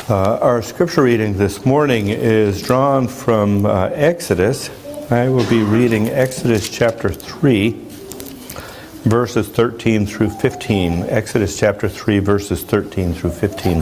Our scripture reading this morning is drawn from Exodus. I will be reading Exodus chapter 3, verses 13 through 15. Exodus chapter 3, verses 13 through 15.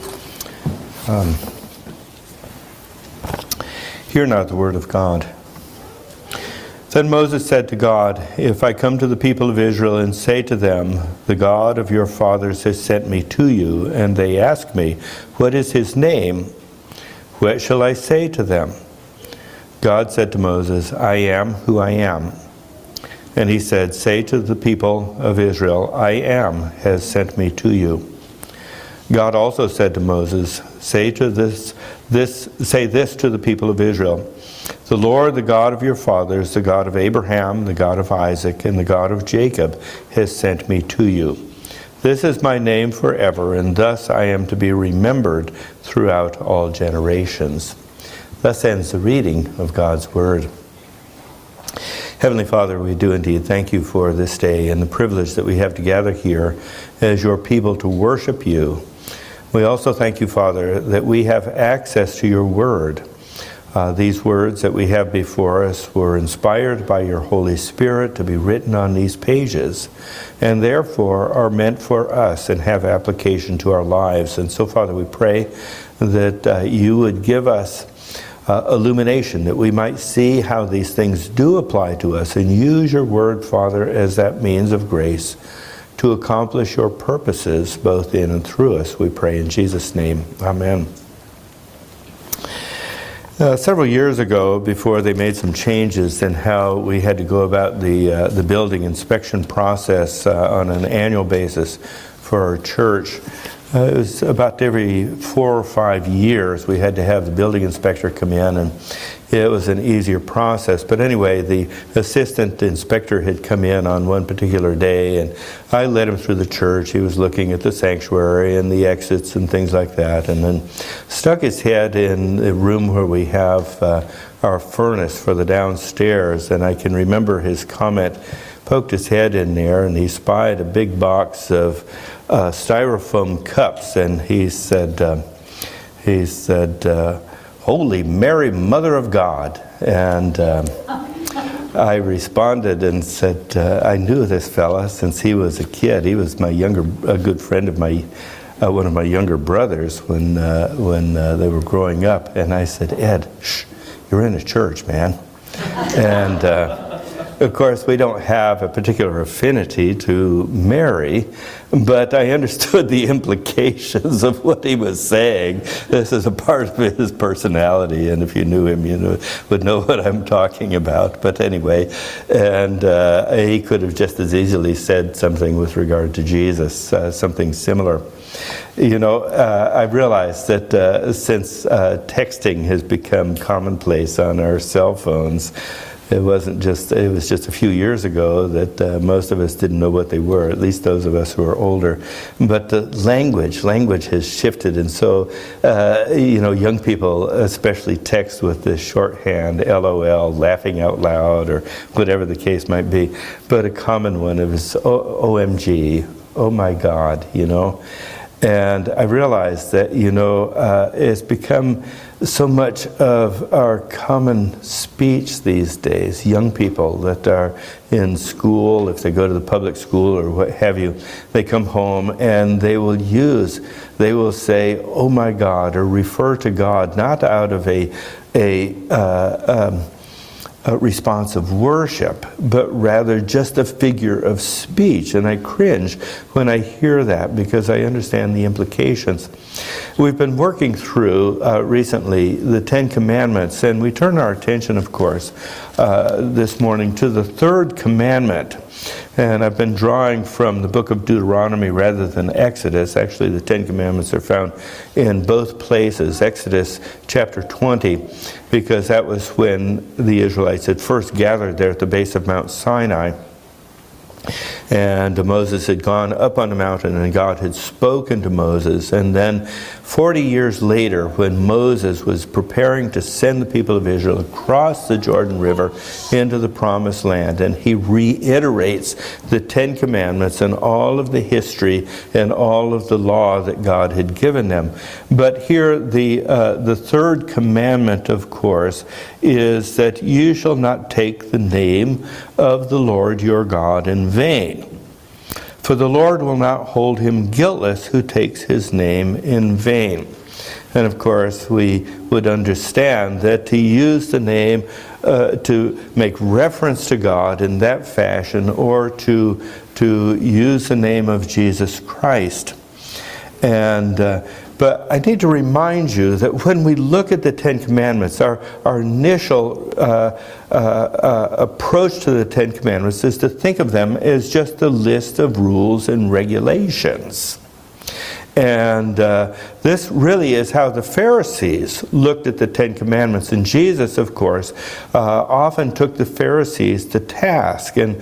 Hear now the word of God. Then Moses said to God, "If I come to the people of Israel and say to them, 'The God of your fathers has sent me to you,' and they ask me, 'What is his name?' what shall I say to them?" God said to Moses, "I am who I am." And he said, "Say to the people of Israel, 'I am has sent me to you.'" God also said to Moses, say this to the people of Israel, "The Lord, the God of your fathers, the God of Abraham, the God of Isaac, and the God of Jacob, has sent me to you. This is my name forever, and thus I am to be remembered throughout all generations." Thus ends the reading of God's Word. Heavenly Father, we do indeed thank you for this day and the privilege that we have to gather here as your people to worship you. We also thank you, Father, that we have access to your Word. These words that we have before us were inspired by your Holy Spirit to be written on these pages, and therefore are meant for us and have application to our lives. And so, Father, we pray that you would give us illumination, that we might see how these things do apply to us, and use your word, Father, as that means of grace to accomplish your purposes both in and through us. We pray in Jesus' name. Amen. Several years ago, before they made some changes in how we had to go about the building inspection process on an annual basis for our church, it was about every 4 or 5 years we had to have the building inspector come in, and it was an easier process. But anyway, the assistant inspector had come in on one particular day, and I led him through the church. He was looking at the sanctuary and the exits and things like that, and then stuck his head in the room where we have our furnace for the downstairs. And I can remember his comment, poked his head in there, and he spied a big box of styrofoam cups, and he said, "Holy Mary, Mother of God." And I responded and said, I knew this fella since he was a kid. He was a good friend of one of my younger brothers when they were growing up. And I said, "Ed, shh, you're in a church, man." And of course, we don't have a particular affinity to Mary, but I understood the implications of what he was saying. This is a part of his personality, and if you knew him, you would know what I'm talking about. But anyway, and he could have just as easily said something with regard to Jesus, something similar. You know, I've realized that since texting has become commonplace on our cell phones, it was just a few years ago that most of us didn't know what they were, at least those of us who are older. But the language has shifted, and so young people especially text with this shorthand LOL, laughing out loud, or whatever the case might be. But a common one is OMG, oh my God, And I realized that, it's become so much of our common speech these days. Young people that are in school, if they go to the public school or what have you, they come home and they will say, "Oh my God," or refer to God not out of a response of worship, but rather just a figure of speech. And I cringe when I hear that because I understand the implications. We've been working through recently the Ten Commandments, and we turn our attention, of course, this morning to the third commandment. And I've been drawing from the book of Deuteronomy rather than Exodus. Actually, the Ten Commandments are found in both places. Exodus chapter 20, because that was when the Israelites had first gathered there at the base of Mount Sinai. And Moses had gone up on the mountain, and God had spoken to Moses. And then 40 years later, when Moses was preparing to send the people of Israel across the Jordan River into the Promised Land, and he reiterates the Ten Commandments and all of the history and all of the law that God had given them. But here, the third commandment, of course, is that you shall not take the name of the Lord your God in vain. For the Lord will not hold him guiltless who takes his name in vain. And of course, we would understand that to use the name to make reference to God in that fashion, or to use the name of Jesus Christ. But I need to remind you that when we look at the Ten Commandments, our initial approach to the Ten Commandments is to think of them as just a list of rules and regulations. And this really is how the Pharisees looked at the Ten Commandments. And Jesus, of course, often took the Pharisees to task. And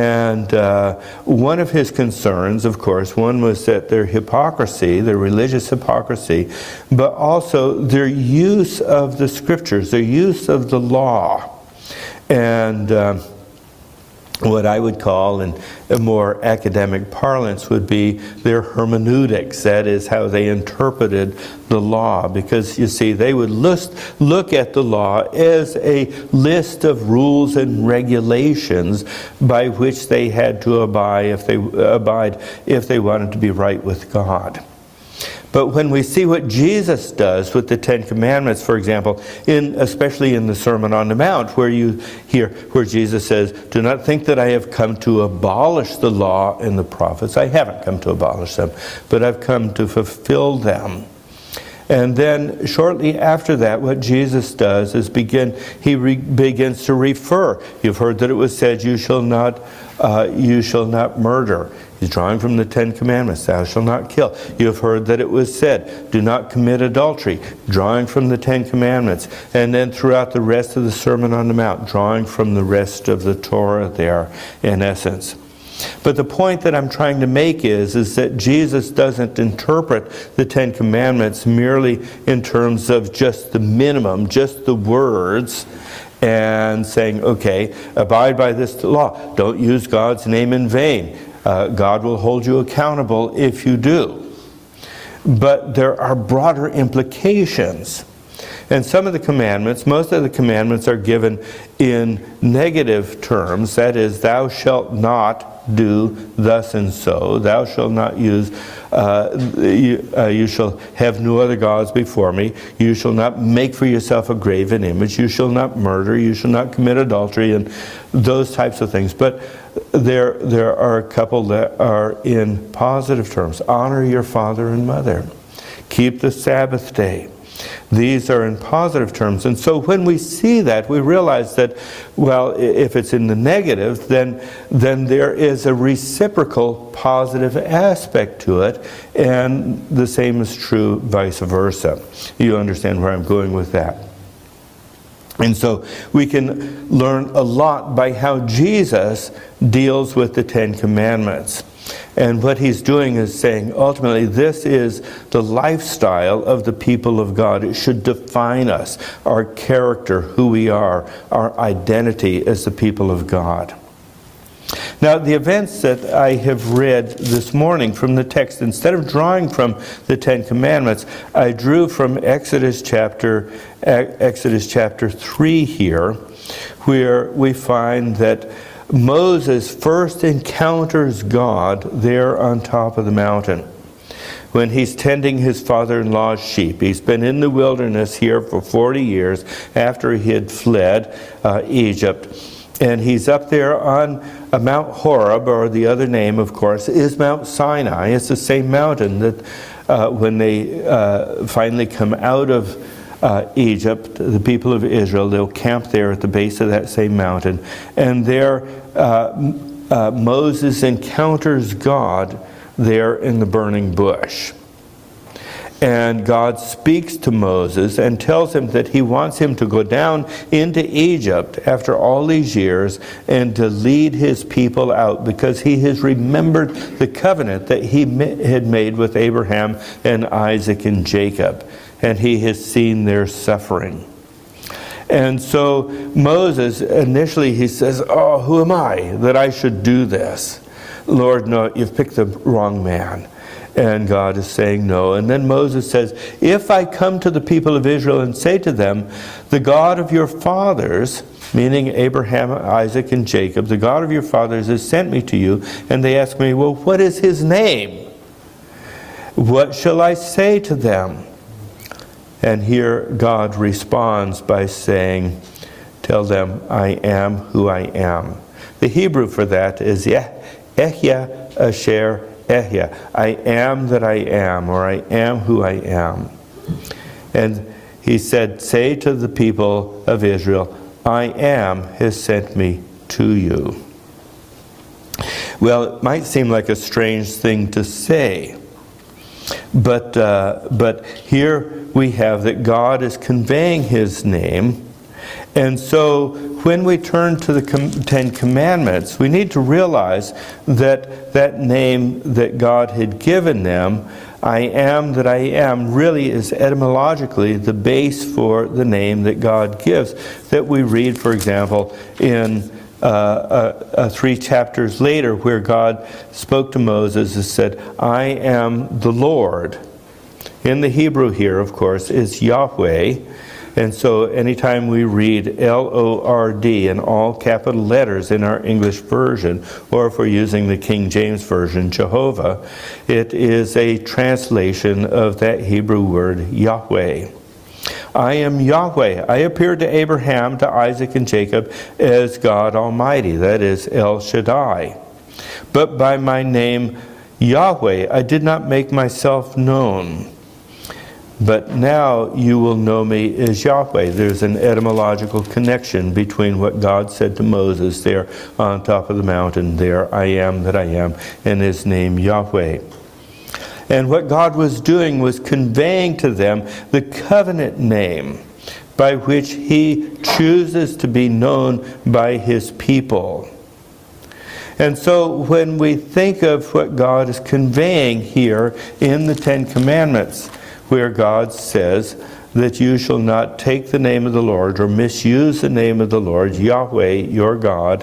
one of his concerns, of course, one was that their hypocrisy, their religious hypocrisy, but also their use of the Scriptures, their use of the law. And what I would call, in a more academic parlance, would be their hermeneutics. That is how they interpreted the law. Because, you see, they would look at the law as a list of rules and regulations by which they had to abide if they wanted to be right with God. But when we see what Jesus does with the Ten Commandments, for example, especially in the Sermon on the Mount, where you hear where Jesus says, "Do not think that I have come to abolish the law and the prophets." I haven't come to abolish them, but I've come to fulfill them. And then shortly after that, what Jesus does is begins to refer. You've heard that it was said, "You shall not murder." He's drawing from the Ten Commandments, "Thou shalt not kill." You have heard that it was said, "Do not commit adultery," drawing from the Ten Commandments. And then throughout the rest of the Sermon on the Mount, drawing from the rest of the Torah there, in essence. But the point that I'm trying to make is that Jesus doesn't interpret the Ten Commandments merely in terms of just the minimum, just the words, and saying, okay, abide by this law. Don't use God's name in vain. God will hold you accountable if you do. But there are broader implications. And some of the commandments, most of the commandments, are given in negative terms. That is, thou shalt not do thus and so. Thou shalt not use, you shall have no other gods before me. You shall not make for yourself a graven image. You shall not murder. You shall not commit adultery, and those types of things. But there are a couple that are in positive terms. Honor your father and mother. Keep the Sabbath day. These are in positive terms. And so when we see that, we realize that, well, if it's in the negative, then there is a reciprocal positive aspect to it, and the same is true vice versa. You understand where I'm going with that. And so we can learn a lot by how Jesus deals with the Ten Commandments. And what he's doing is saying, ultimately, this is the lifestyle of the people of God. It should define us, our character, who we are, our identity as the people of God. Now, the events that I have read this morning from the text, instead of drawing from the Ten Commandments, I drew from Exodus chapter 3 here, where we find that Moses first encounters God there on top of the mountain when he's tending his father-in-law's sheep. He's been in the wilderness here for 40 years after he had fled Egypt. And he's up there on Mount Horeb, or the other name, of course, is Mount Sinai. It's the same mountain that when they finally come out of Egypt, the people of Israel, they'll camp there at the base of that same mountain. And there Moses encounters God there in the burning bush. And God speaks to Moses and tells him that he wants him to go down into Egypt after all these years and to lead his people out, because he has remembered the covenant that he had made with Abraham and Isaac and Jacob. And he has seen their suffering. And so Moses, initially he says, "Oh, who am I that I should do this? Lord, no, you've picked the wrong man." And God is saying no. And then Moses says, "If I come to the people of Israel and say to them, the God of your fathers," meaning Abraham, Isaac, and Jacob, "the God of your fathers has sent me to you," and they ask me, "Well, what is his name? What shall I say to them?" And here God responds by saying, "Tell them, I am who I am." The Hebrew for that is Ehya Asher Ehya. I am that I am, or I am who I am. And he said, "Say to the people of Israel, I am has sent me to you." Well, it might seem like a strange thing to say, but here we have that God is conveying his name. And so when we turn to the Ten Commandments, we need to realize that that name that God had given them, I am that I am, really is etymologically the base for the name that God gives, that we read, for example, in 3 chapters later, where God spoke to Moses and said, "I am the Lord." In the Hebrew here, of course, is Yahweh. And so anytime we read L-O-R-D in all capital letters in our English version, or if we're using the King James Version, Jehovah, it is a translation of that Hebrew word Yahweh. I am Yahweh. I appeared to Abraham, to Isaac, and Jacob as God Almighty, that is El Shaddai. But by my name Yahweh I did not make myself known. But now you will know me as Yahweh. There's an etymological connection between what God said to Moses there on top of the mountain there, I am that I am, and his name Yahweh. And what God was doing was conveying to them the covenant name by which he chooses to be known by his people. And so when we think of what God is conveying here in the Ten Commandments, where God says that you shall not take the name of the Lord or misuse the name of the Lord, Yahweh, your God,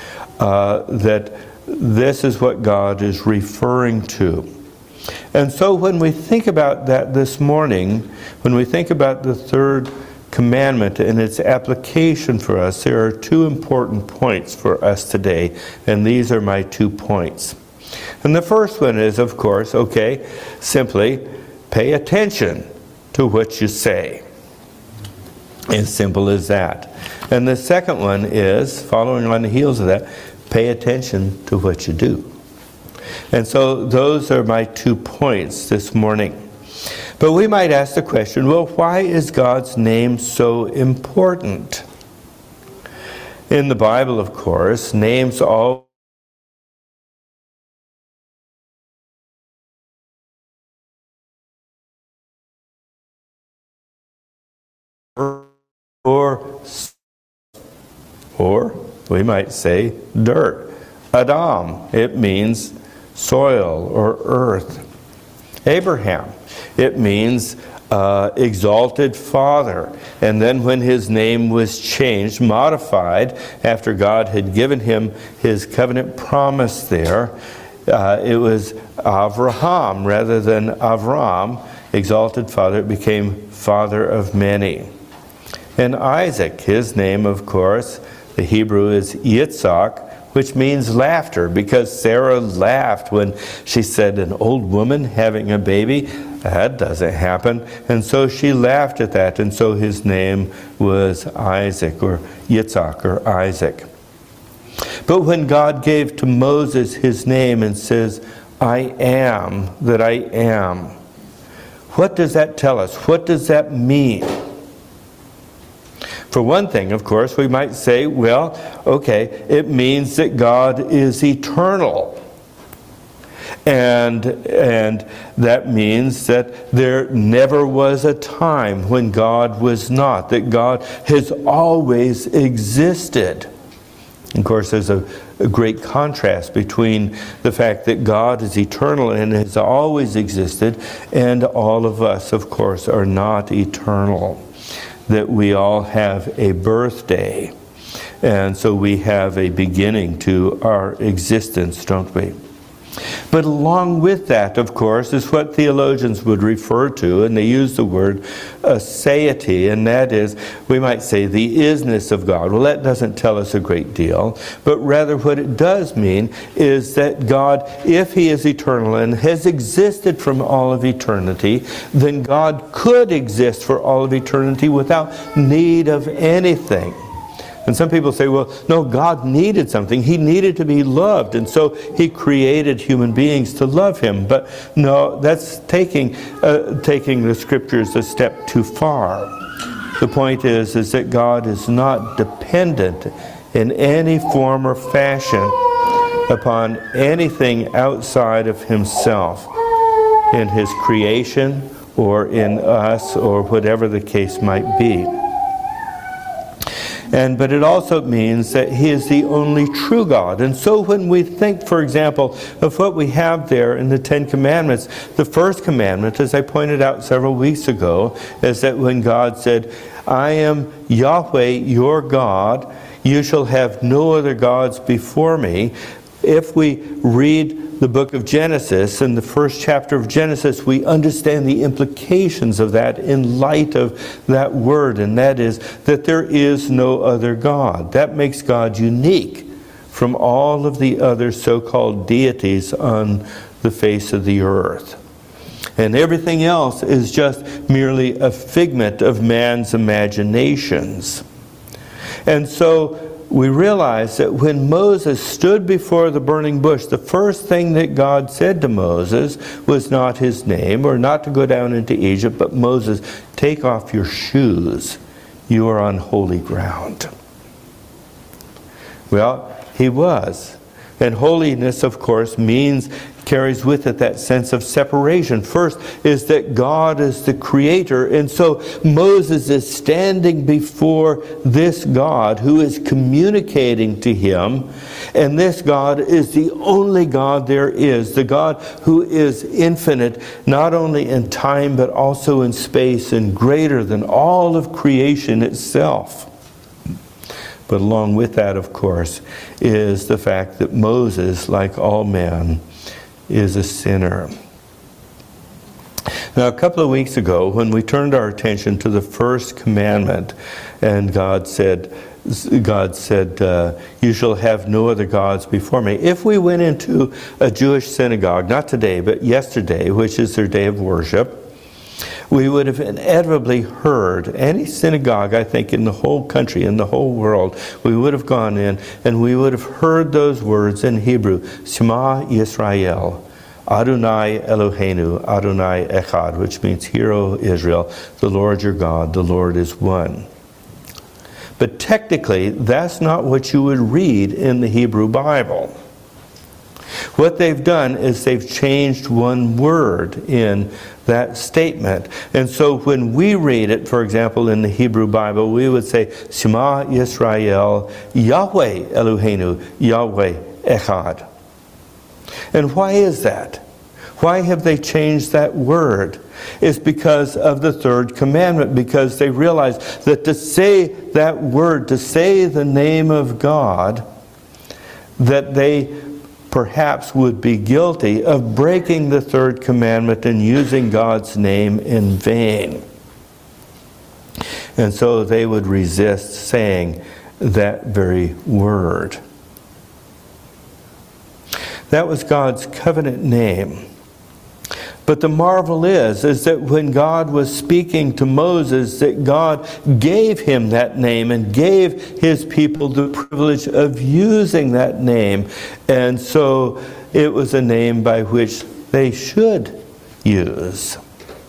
that this is what God is referring to. And so when we think about that this morning, when we think about the third commandment and its application for us, there are two important points for us today, and these are my 2 points. And the first one is, of course, simply pay attention to what you say. As simple as that. And the second one is, following on the heels of that, pay attention to what you do. And so those are my 2 points this morning. But we might ask the question, well, why is God's name so important? In the Bible, of course, names all or we might say dirt. Adam, it means soil or earth. Abraham, it means exalted father. And then when his name was changed, modified, after God had given him his covenant promise there, it was Avraham rather than Avram, exalted father. It became father of many. And Isaac, his name, of course, the Hebrew is Yitzhak, which means laughter, because Sarah laughed when she said, an old woman having a baby, that doesn't happen. And so she laughed at that, and so his name was Isaac, or Yitzhak, or Isaac. But when God gave to Moses his name and says, I am that I am, what does that tell us? What does that mean? For one thing, of course, we might say, well, okay, it means that God is eternal. And that means that there never was a time when God was not, that God has always existed. Of course, there's a great contrast between the fact that God is eternal and has always existed, and all of us, of course, are not eternal. That we all have a birthday, and so we have a beginning to our existence, don't we? But along with that, of course, is what theologians would refer to, and they use the word aseity, and that is, we might say, the isness of God. Well, that doesn't tell us a great deal, but rather what it does mean is that God, if He is eternal and has existed from all of eternity, then God could exist for all of eternity without need of anything. And some people say, well, no, God needed something. He needed to be loved, and so He created human beings to love Him. But no, that's taking the Scriptures a step too far. The point is that God is not dependent in any form or fashion upon anything outside of Himself in His creation or in us or whatever the case might be. But it also means that He is the only true God. And so when we think, for example, of what we have there in the Ten Commandments, the first commandment, as I pointed out several weeks ago, is that when God said, I am Yahweh, your God, you shall have no other gods before me. If we read the book of Genesis, in the first chapter of Genesis, we understand the implications of that in light of that word, and that is that there is no other God. That makes God unique from all of the other so-called deities on the face of the earth. And everything else is just merely a figment of man's imaginations. And so we realize that when Moses stood before the burning bush, the first thing that God said to Moses was not his name, or not to go down into Egypt, but Moses, take off your shoes. You are on holy ground. Well, he was. And holiness, of course, carries with it that sense of separation. First is that God is the creator, and so Moses is standing before this God who is communicating to him, and this God is the only God there is, the God who is infinite, not only in time but also in space, and greater than all of creation itself. But along with that, of course, is the fact that Moses, like all men, is a sinner. Now, a couple of weeks ago, when we turned our attention to the first commandment, and God said, you shall have no other gods before me. If we went into a Jewish synagogue, not today, but yesterday, which is their day of worship, we would have inevitably heard, any synagogue, I think, in the whole country, in the whole world, we would have gone in and we would have heard those words in Hebrew, Shema Yisrael, Adonai Eloheinu, Adonai Echad, which means, Hear, O Israel, the Lord your God, the Lord is one. But technically, that's not what you would read in the Hebrew Bible. What they've done is they've changed one word in that statement. And so when we read it, for example, in the Hebrew Bible, we would say, Shema Yisrael, Yahweh Eloheinu, Yahweh Echad. And why is that? Why have they changed that word? It's because of the third commandment, because they realize that to say that word, to say the name of God, that they perhaps would be guilty of breaking the third commandment and using God's name in vain. And so they would resist saying that very word. That was God's covenant name. But the marvel is that when God was speaking to Moses, that God gave him that name and gave his people the privilege of using that name. And so it was a name by which they should use.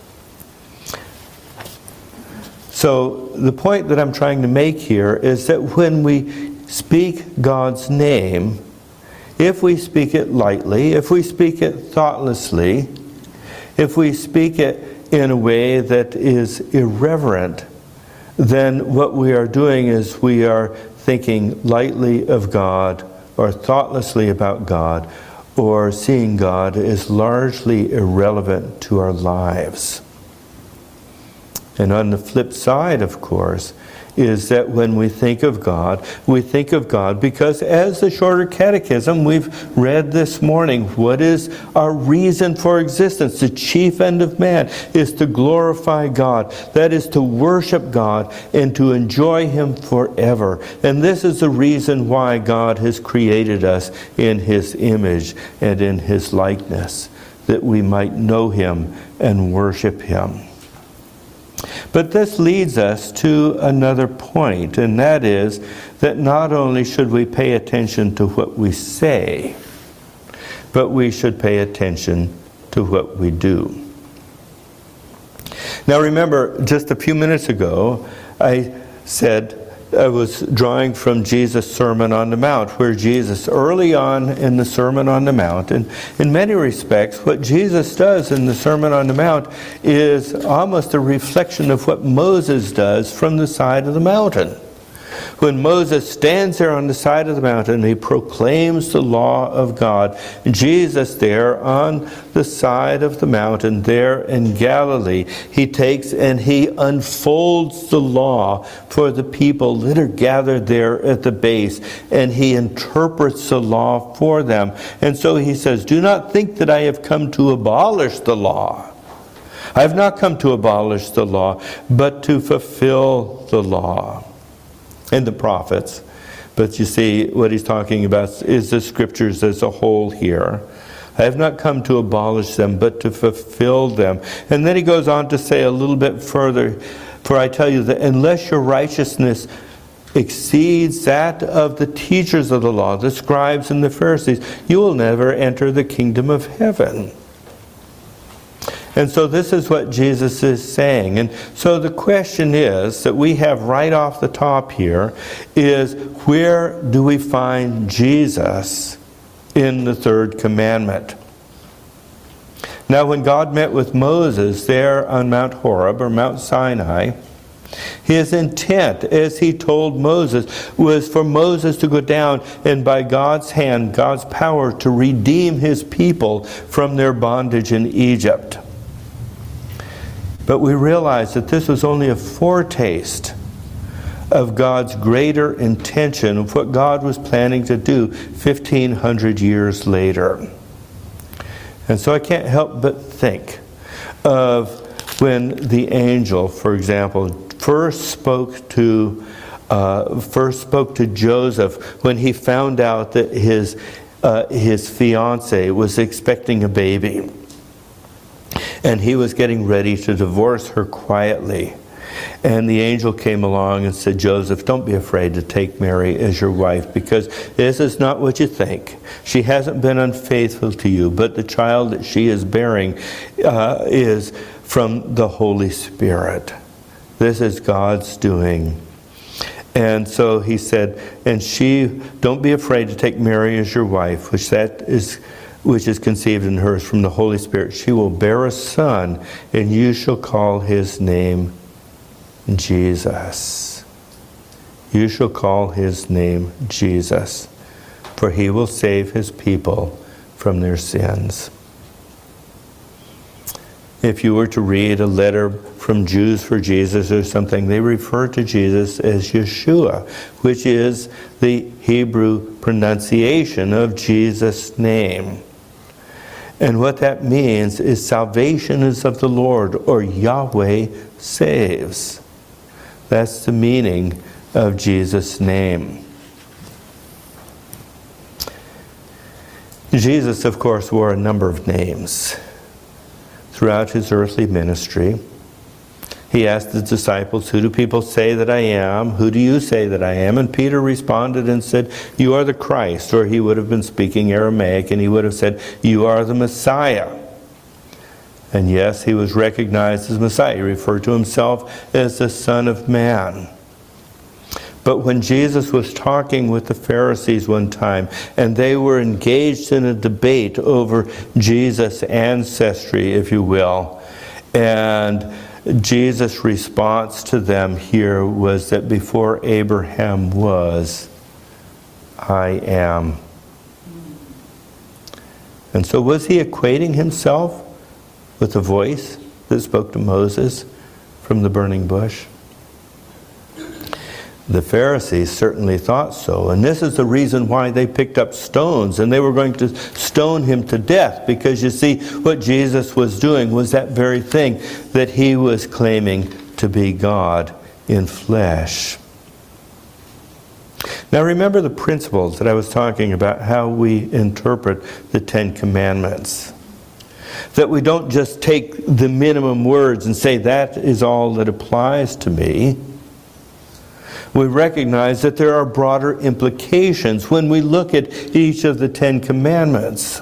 So the point that I'm trying to make here is that when we speak God's name, if we speak it lightly, if we speak it thoughtlessly, if we speak it in a way that is irreverent, then what we are doing is we are thinking lightly of God or thoughtlessly about God, or seeing God as largely irrelevant to our lives. And on the flip side, of course, is that when we think of God because, as the Shorter Catechism we've read this morning, what is our reason for existence? The chief end of man is to glorify God. That is to worship God and to enjoy Him forever. And this is the reason why God has created us in His image and in His likeness, that we might know Him and worship Him. But this leads us to another point, and that is that not only should we pay attention to what we say, but we should pay attention to what we do. Now remember, just a few minutes ago, I said I was drawing from Jesus' Sermon on the Mount, where Jesus, early on in the Sermon on the Mount, and in many respects, what Jesus does in the Sermon on the Mount is almost a reflection of what Moses does from the side of the mountain. When Moses stands there on the side of the mountain, he proclaims the law of God. Jesus there on the side of the mountain, there in Galilee, he takes and he unfolds the law for the people that are gathered there at the base, and he interprets the law for them. And so he says, "Do not think that I have come to abolish the law. I have not come to abolish the law, but to fulfill the law and the prophets." But you see, what he's talking about is the scriptures as a whole here. I have not come to abolish them, but to fulfill them. And then he goes on to say a little bit further, "For I tell you that unless your righteousness exceeds that of the teachers of the law, the scribes and the Pharisees, you will never enter the kingdom of heaven." And so this is what Jesus is saying. And so the question is that we have right off the top here is, where do we find Jesus in the third commandment? Now when God met with Moses there on Mount Horeb or Mount Sinai, his intent, as he told Moses, was for Moses to go down and by God's hand, God's power, to redeem his people from their bondage in Egypt. But we realize that this was only a foretaste of God's greater intention, of what God was planning to do 1,500 years later. And so I can't help but think of when the angel, for example, first spoke to Joseph when he found out that his fiancée was expecting a baby. And he was getting ready to divorce her quietly. And the angel came along and said, "Joseph, don't be afraid to take Mary as your wife, because this is not what you think. She hasn't been unfaithful to you, but the child that she is bearing is from the Holy Spirit. This is God's doing." And so he said, don't be afraid to take Mary as your wife, which is conceived in her from the Holy Spirit. She will bear a son, and you shall call his name Jesus. You shall call his name Jesus, for he will save his people from their sins. If you were to read a letter from Jews for Jesus or something, they refer to Jesus as Yeshua, which is the Hebrew pronunciation of Jesus' name. And what that means is salvation is of the Lord, or Yahweh saves. That's the meaning of Jesus' name. Jesus, of course, wore a number of names throughout his earthly ministry. He asked his disciples, "Who do people say that I am? Who do you say that I am?" And Peter responded and said, "You are the Christ," or he would have been speaking Aramaic, and he would have said, "You are the Messiah." And yes, he was recognized as Messiah. He referred to himself as the Son of Man. But when Jesus was talking with the Pharisees one time, and they were engaged in a debate over Jesus' ancestry, if you will, and Jesus' response to them here was that before Abraham was, I am. And so was he equating himself with the voice that spoke to Moses from the burning bush? The Pharisees certainly thought so, and this is the reason why they picked up stones, and they were going to stone him to death, because you see, what Jesus was doing was that very thing, that he was claiming to be God in flesh. Now remember the principles that I was talking about, how we interpret the Ten Commandments. That we don't just take the minimum words and say that is all that applies to me. We recognize that there are broader implications when we look at each of the Ten Commandments.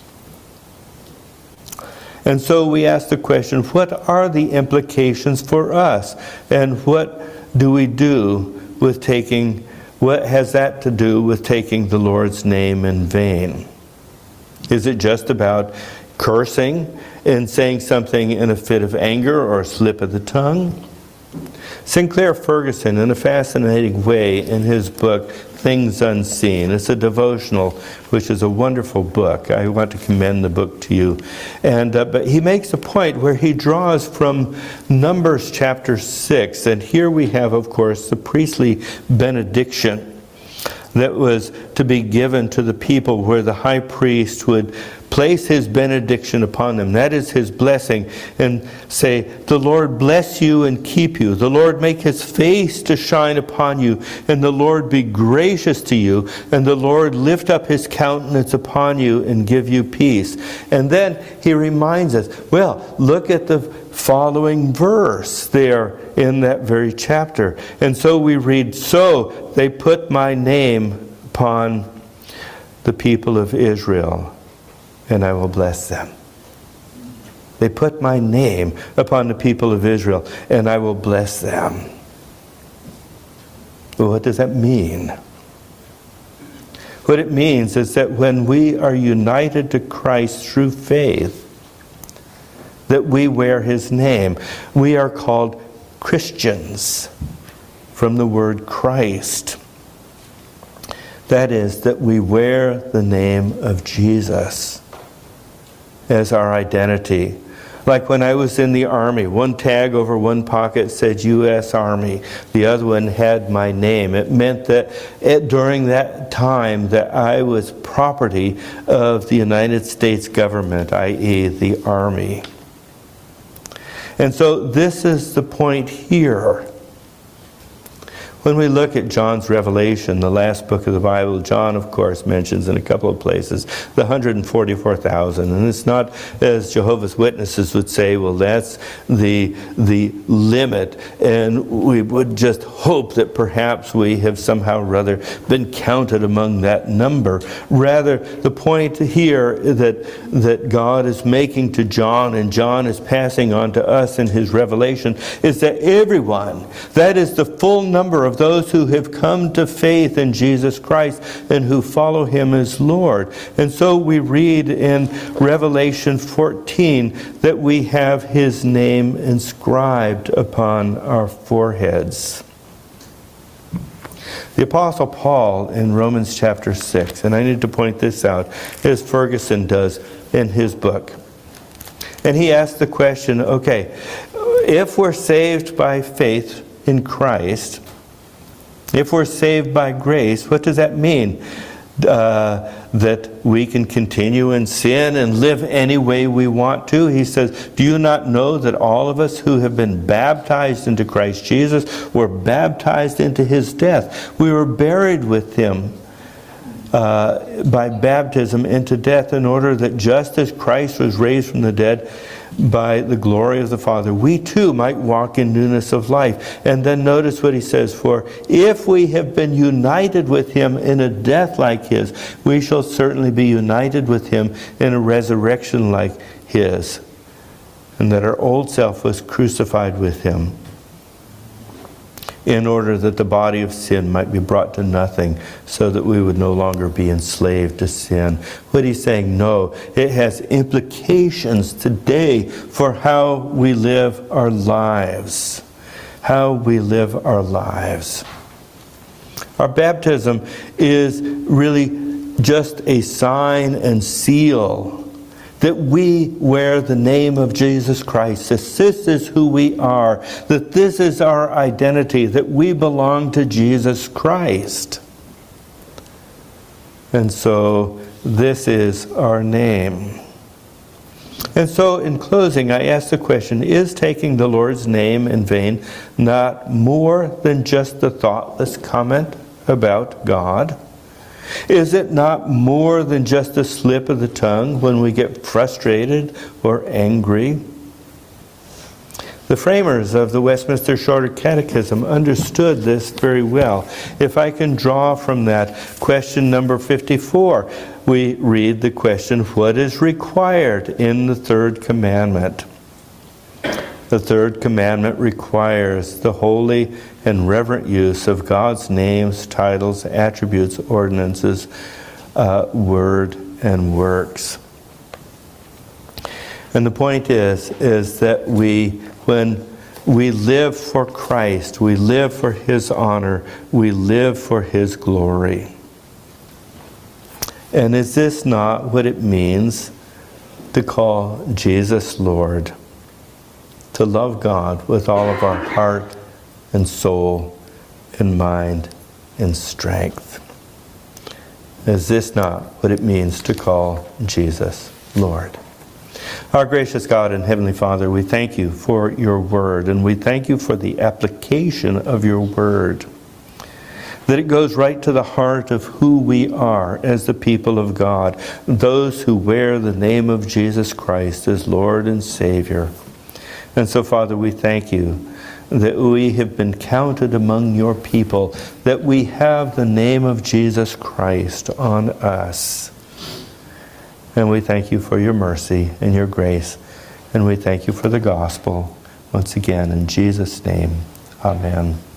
And so we ask the question, what are the implications for us? And what do we do with taking, what has that to do with taking the Lord's name in vain? Is it just about cursing and saying something in a fit of anger or a slip of the tongue? Sinclair Ferguson, in a fascinating way, in his book, Things Unseen. It's a devotional, which is a wonderful book. I want to commend the book to you. And but he makes a point where he draws from Numbers chapter 6. And here we have, of course, the priestly benediction that was to be given to the people, where the high priest would place his benediction upon them. That is his blessing. And say, the Lord bless you and keep you. The Lord make his face to shine upon you. And the Lord be gracious to you. And the Lord lift up his countenance upon you and give you peace. And then he reminds us, well, look at the following verse there in that very chapter. And so we read, so they put my name upon the people of Israel, and I will bless them. They put my name upon the people of Israel, and I will bless them. Well, what does that mean? What it means is that when we are united to Christ through faith, that we wear his name. We are called Christians from the word Christ. That is, that we wear the name of Jesus as our identity. Like when I was in the Army, one tag over one pocket said U.S. Army. The other one had my name. It meant that during that time that I was property of the United States government, i.e. the Army. And so this is the point here. When we look at John's Revelation, the last book of the Bible, John, of course, mentions in a couple of places the 144,000. And it's not, as Jehovah's Witnesses would say, well, that's the limit. And we would just hope that perhaps we have somehow or other been counted among that number. Rather, the point here that God is making to John, and John is passing on to us in his revelation, is that everyone, that is the full number of those who have come to faith in Jesus Christ and who follow him as Lord. And so we read in Revelation 14 that we have his name inscribed upon our foreheads. The Apostle Paul in Romans chapter 6, and I need to point this out, as Ferguson does in his book. And he asks the question, okay, if we're saved by faith in Christ, if we're saved by grace, what does that mean? That we can continue in sin and live any way we want to? He says, do you not know that all of us who have been baptized into Christ Jesus were baptized into his death? We were buried with him by baptism into death, in order that just as Christ was raised from the dead by the glory of the Father, we too might walk in newness of life. And then notice what he says, for if we have been united with him in a death like his, we shall certainly be united with him in a resurrection like his. And that our old self was crucified with him. in order that the body of sin might be brought to nothing, so that we would no longer be enslaved to sin. What he's saying, no, it has implications today for how we live our lives. How we live our lives. Our baptism is really just a sign and seal that we wear the name of Jesus Christ, that this is who we are, that this is our identity, that we belong to Jesus Christ. And so this is our name. And so in closing, I ask the question, is taking the Lord's name in vain not more than just a thoughtless comment about God? Is it not more than just a slip of the tongue when we get frustrated or angry? The framers of the Westminster Shorter Catechism understood this very well. If I can draw from that question number 54, we read the question, what is required in the third commandment? The third commandment requires the holy and reverent use of God's names, titles, attributes, ordinances, word, and works. And the point is that when we live for Christ, we live for His honor, we live for His glory. And is this not what it means to call Jesus Lord? To love God with all of our heart and soul and mind and strength. Is this not what it means to call Jesus Lord? Our gracious God and Heavenly Father, we thank you for your word, and we thank you for the application of your word. That it goes right to the heart of who we are as the people of God, those who wear the name of Jesus Christ as Lord and Savior. And so, Father, we thank you that we have been counted among your people, that we have the name of Jesus Christ on us. And we thank you for your mercy and your grace. And we thank you for the gospel. Once again, in Jesus' name, amen.